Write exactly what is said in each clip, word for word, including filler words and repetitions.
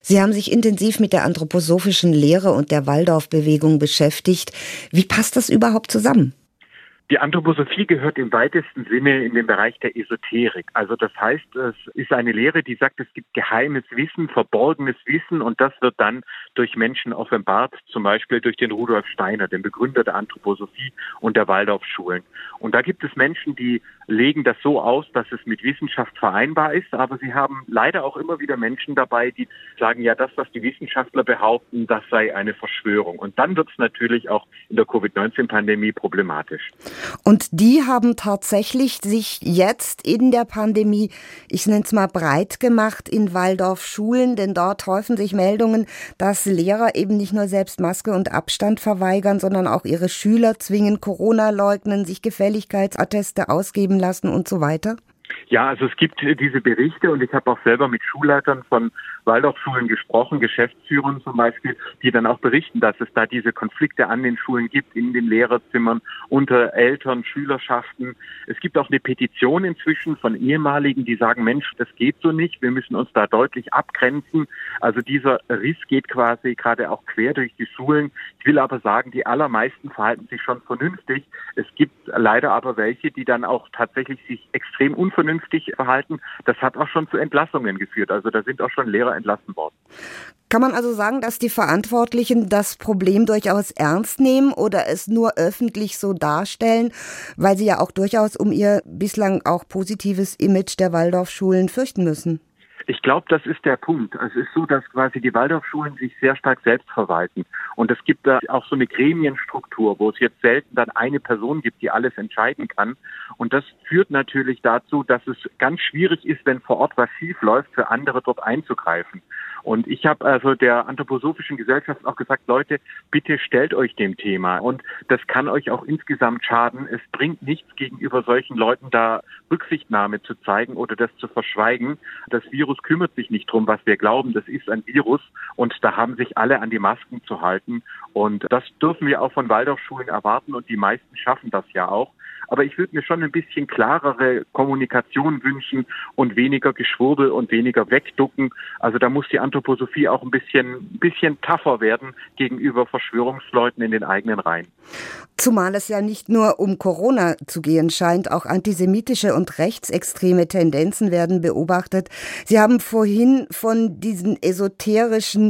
Sie haben sich intensiv mit der anthroposophischen Lehre und der Waldorfbewegung beschäftigt. Wie passt das überhaupt zusammen? Die Anthroposophie gehört im weitesten Sinne in den Bereich der Esoterik. Also das heißt, es ist eine Lehre, die sagt, es gibt geheimes Wissen, verborgenes Wissen und das wird dann durch Menschen offenbart, zum Beispiel durch den Rudolf Steiner, den Begründer der Anthroposophie und der Waldorfschulen. Und da gibt es Menschen, die legen das so aus, dass es mit Wissenschaft vereinbar ist, aber sie haben leider auch immer wieder Menschen dabei, die sagen, ja, das, was die Wissenschaftler behaupten, das sei eine Verschwörung. Und dann wird es natürlich auch in der Covid neunzehn Pandemie problematisch. Und die haben tatsächlich sich jetzt in der Pandemie, ich nenne es mal breit gemacht, in Waldorfschulen, denn dort häufen sich Meldungen, dass Lehrer eben nicht nur selbst Maske und Abstand verweigern, sondern auch ihre Schüler zwingen, Corona leugnen, sich Gefälligkeitsatteste ausgeben lassen und so weiter. Ja, also es gibt diese Berichte und ich habe auch selber mit Schulleitern von Waldorfschulen gesprochen, Geschäftsführern zum Beispiel, die dann auch berichten, dass es da diese Konflikte an den Schulen gibt, in den Lehrerzimmern, unter Eltern, Schülerschaften. Es gibt auch eine Petition inzwischen von Ehemaligen, die sagen, Mensch, das geht so nicht, wir müssen uns da deutlich abgrenzen. Also dieser Riss geht quasi gerade auch quer durch die Schulen. Ich will aber sagen, die allermeisten verhalten sich schon vernünftig. Es gibt leider aber welche, die dann auch tatsächlich sich extrem unvernünftig verhalten. Das hat auch schon zu Entlassungen geführt. Also da sind auch schon Lehrer entlassen worden. Kann man also sagen, dass die Verantwortlichen das Problem durchaus ernst nehmen oder es nur öffentlich so darstellen, weil sie ja auch durchaus um ihr bislang auch positives Image der Waldorfschulen fürchten müssen? Ich glaube, das ist der Punkt. Es ist so, dass quasi die Waldorfschulen sich sehr stark selbst verwalten. Und es gibt da auch so eine Gremienstruktur, wo es jetzt selten dann eine Person gibt, die alles entscheiden kann. Und das führt natürlich dazu, dass es ganz schwierig ist, wenn vor Ort was schief läuft, für andere dort einzugreifen. Und ich habe also der Anthroposophischen Gesellschaft auch gesagt, Leute, bitte stellt euch dem Thema. Und das kann euch auch insgesamt schaden. Es bringt nichts, gegenüber solchen Leuten da Rücksichtnahme zu zeigen oder das zu verschweigen. Das Virus kümmert sich nicht drum, was wir glauben. Das ist ein Virus und da haben sich alle an die Masken zu halten. Und das dürfen wir auch von Waldorfschulen erwarten und die meisten schaffen das ja auch. Aber ich würde mir schon ein bisschen klarere Kommunikation wünschen und weniger Geschwurbel und weniger Wegducken. Also da muss die Anthroposophie auch ein bisschen, ein bisschen tougher werden gegenüber Verschwörungsleuten in den eigenen Reihen. Zumal es ja nicht nur um Corona zu gehen scheint, auch antisemitische und rechtsextreme Tendenzen werden beobachtet. Sie haben vorhin von diesen esoterischen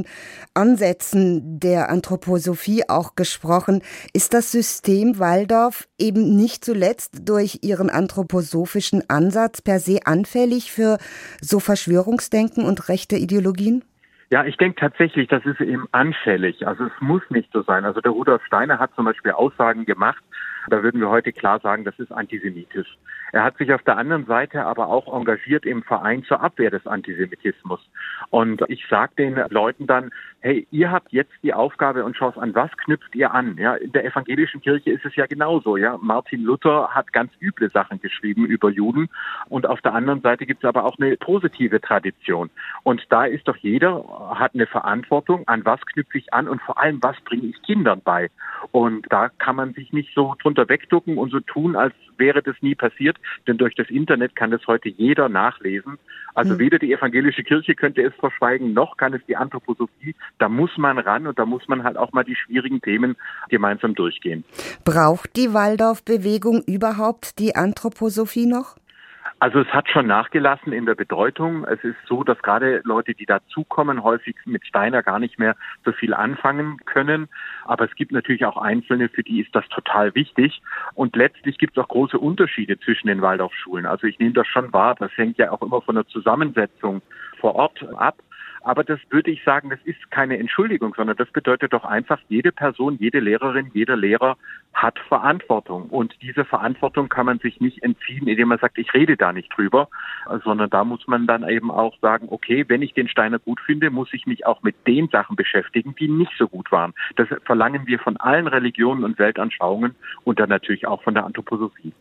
Ansätzen der Anthroposophie auch gesprochen. Ist das System Waldorf eben nicht zuletzt durch ihren anthroposophischen Ansatz per se anfällig für so Verschwörungsdenken und rechte Ideologien? Ja, ich denke tatsächlich, das ist eben anfällig. Also es muss nicht so sein. Also der Rudolf Steiner hat zum Beispiel Aussagen gemacht, da würden wir heute klar sagen, das ist antisemitisch. Er hat sich auf der anderen Seite aber auch engagiert im Verein zur Abwehr des Antisemitismus. Und ich sage den Leuten dann, hey, ihr habt jetzt die Aufgabe und schaut an, was knüpft ihr an? Ja, in der evangelischen Kirche ist es ja genauso. Ja, Martin Luther hat ganz üble Sachen geschrieben über Juden. Und auf der anderen Seite gibt es aber auch eine positive Tradition. Und da ist doch jeder, hat eine Verantwortung, an was knüpfe ich an und vor allem, was bringe ich Kindern bei? Und da kann man sich nicht so drunter wegducken und so tun, als wäre das nie passiert, denn durch das Internet kann das heute jeder nachlesen. Also mhm. weder die evangelische Kirche könnte es verschweigen, noch kann es die Anthroposophie. Da muss man ran und da muss man halt auch mal die schwierigen Themen gemeinsam durchgehen. Braucht die Waldorfbewegung überhaupt die Anthroposophie noch? Also es hat schon nachgelassen in der Bedeutung. Es ist so, dass gerade Leute, die dazukommen, häufig mit Steiner gar nicht mehr so viel anfangen können. Aber es gibt natürlich auch Einzelne, für die ist das total wichtig. Und letztlich gibt es auch große Unterschiede zwischen den Waldorfschulen. Also ich nehme das schon wahr. Das hängt ja auch immer von der Zusammensetzung vor Ort ab. Aber das würde ich sagen, das ist keine Entschuldigung, sondern das bedeutet doch einfach, jede Person, jede Lehrerin, jeder Lehrer hat Verantwortung. Und diese Verantwortung kann man sich nicht entziehen, indem man sagt, ich rede da nicht drüber, sondern da muss man dann eben auch sagen, okay, wenn ich den Steiner gut finde, muss ich mich auch mit den Sachen beschäftigen, die nicht so gut waren. Das verlangen wir von allen Religionen und Weltanschauungen und dann natürlich auch von der Anthroposophie.